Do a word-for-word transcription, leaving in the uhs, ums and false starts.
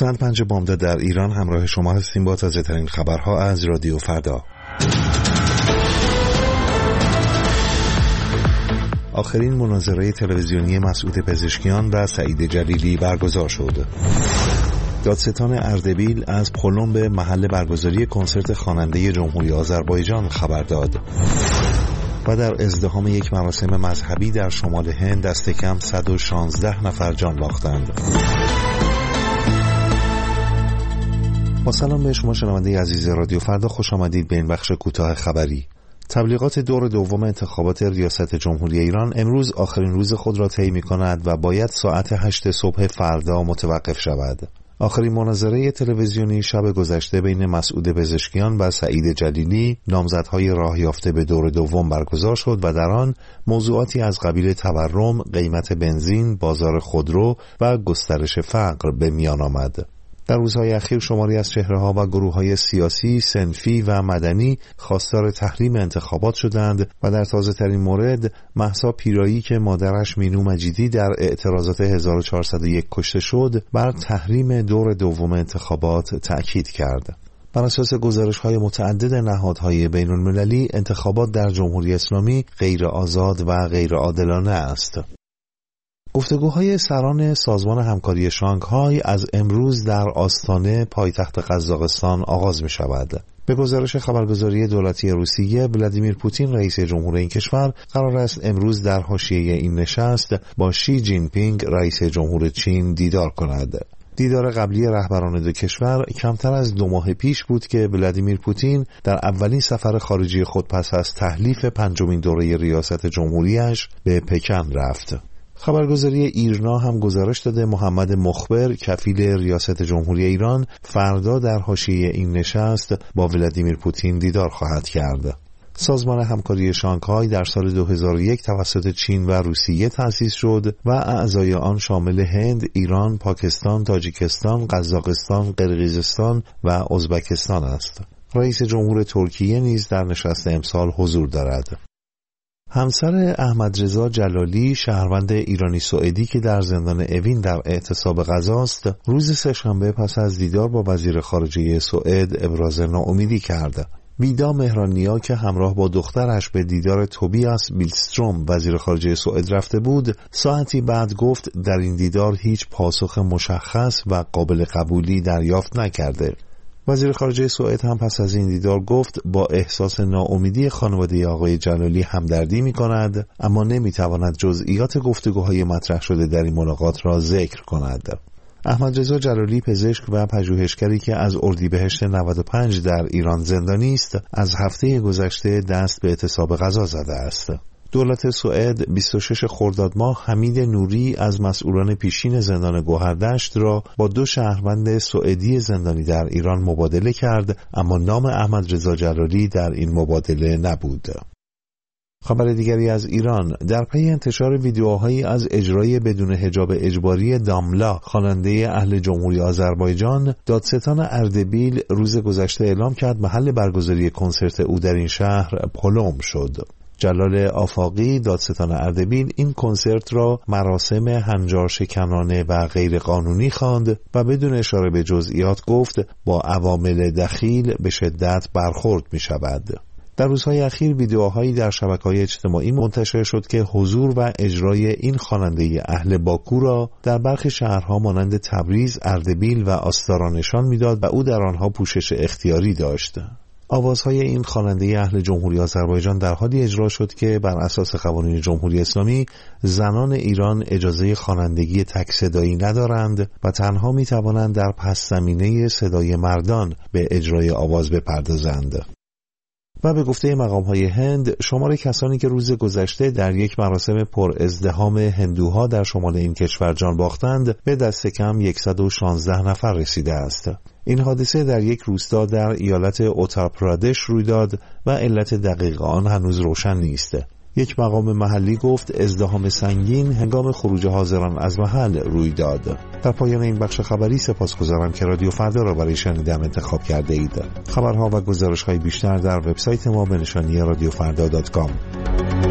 ساعت پنج بامداد در ایران همراه شما هستیم با تازه ترین خبرها از رادیو فردا. آخرین مناظره تلویزیونی مسعود پزشکیان و سعید جلیلی برگزار شد. دادستان اردبیل از پلم به محل برگزاری کنسرت خواننده جمهوری آذربایجان خبر داد. و در ازدحام یک مراسم مذهبی در شمال هند دست کم صد و شانزده نفر جان باختند. با سلام به شما شنونده عزیز رادیو فردا، خوش آمدید به این بخش کوتاه خبری. تبلیغات دور دوم انتخابات ریاست جمهوری ایران امروز آخرین روز خود را طی می‌کند و باید ساعت هشت صبح فردا متوقف شود. آخرین مناظره تلویزیونی شب گذشته بین مسعود پزشکیان و سعید جلیلی، نامزدهای راه یافته به دور دوم، برگزار شد و در آن موضوعاتی از قبیل تورم، قیمت بنزین، بازار خودرو و گسترش فقر به میان آمد. در روزهای اخیر شماری از چهره‌ها و گروه‌های سیاسی، صنفی و مدنی خواستار تحریم انتخابات شدند و در تازه‌ترین مورد مهسا پیرایی که مادرش مینو مجیدی در اعتراضات هزار و چهارصد و یک کشته شد، بر تحریم دور دوم انتخابات تأکید کرد. بر اساس گزارش‌های متعدد نهادهای بین‌المللی، انتخابات در جمهوری اسلامی غیر آزاد و غیر عادلانه است. گفتگوهای سران سازمان همکاری شانگهای از امروز در آستانه پایتخت قزاقستان آغاز می شود. به گزارش خبرگزاری دولتی روسیه، ولادیمیر پوتین رئیس جمهور این کشور قرار است امروز در حاشیه این نشست با شی جین پینگ رئیس جمهور چین دیدار کند. دیدار قبلی رهبران دو کشور کمتر از دو ماه پیش بود که ولادیمیر پوتین در اولین سفر خارجی خود پس از تحلیف پنجمین دوره ریاست جمهوریش به پکن رفت. خبرگزاری ایرنا هم گزارش داده محمد مخبر کفیل ریاست جمهوری ایران فردا در حاشیه این نشست با ولادیمیر پوتین دیدار خواهد کرد. سازمان همکاری شانگهای در سال دو هزار و یک توسط چین و روسیه تأسیس شد و اعضای آن شامل هند، ایران، پاکستان، تاجیکستان، قزاقستان، قرقیزستان و ازبکستان است. رئیس جمهور ترکیه نیز در نشست امسال حضور دارد. همسر احمد رضا جلالی، شهروند ایرانی سوئدی که در زندان اوین در اعتصاب غذاست، روز سه‌شنبه پس از دیدار با وزیر خارجه سوئد ابراز ناامیدی کرد. ویدا مهرانیا که همراه با دخترش به دیدار توبیاس بیلستروم وزیر خارجه سوئد رفته بود، ساعتی بعد گفت در این دیدار هیچ پاسخ مشخص و قابل قبولی دریافت نکرده. وزیر خارجه سوئد هم پس از این دیدار گفت با احساس ناامیدی خانواده آقای جلالی همدردی می کند، اما نمی تواند جزئیات گفتگوهای مطرح شده در این ملاقات را ذکر کند. احمد رضا جلالی پزشک و پژوهشگری که از اردیبهشت نود و پنج در ایران زندانی است، از هفته گذشته دست به اعتصاب غذا زده است. دولت سوئد بیست و شش خرداد ماه حمید نوری از مسئولان پیشین زندان گوهردشت را با دو شهروند سوئدی زندانی در ایران مبادله کرد، اما نام احمد رضا جلالی در این مبادله نبود. خبر دیگری از ایران، در پی انتشار ویدیوهایی از اجرای بدون حجاب اجباری داملا، خواننده اهل جمهوری آذربایجان، دادستان اردبیل روز گذشته اعلام کرد محل برگزاری کنسرت او در این شهر پلم شد. جلال آفاقی، دادستان اردبیل، این کنسرت را مراسم هنجار شکنانه و غیر قانونی خواند و بدون اشاره به جزئیات گفت با عوامل دخیل به شدت برخورد می شود. در روزهای اخیر ویدیوهایی در شبکه‌های اجتماعی منتشر شد که حضور و اجرای این خواننده اهل باکو را در برخی شهرها مانند تبریز، اردبیل و آستارا نشان می‌داد و او در آنها پوشش اختیاری داشت. آوازهای این خواننده اهل جمهوری آذربایجان در حالی اجرا شد که بر اساس قوانین جمهوری اسلامی زنان ایران اجازه خوانندگی تک صدایی ندارند و تنها می توانند در پس زمینه صدای مردان به اجرای آواز بپردازند. و به گفته مقام‌های هند، شمار کسانی که روز گذشته در یک مراسم پر ازدحام هندوها در شمال این کشور جان باختند به دست کم صد و شانزده نفر رسیده است. این حادثه در یک روستا در ایالت اترپرادش روی داد و علت دقیق آن هنوز روشن نیست. یک مقام محلی گفت ازدحام سنگین هنگام خروج حاضران از محل روی داد. در پایان این بخش خبری سپاسگزارم که رادیو فردا را برای شنیدن انتخاب کرده اید. خبرها و گزارش‌های بیشتر در وبسایت ما به نشانی رادیو فردا دات کام.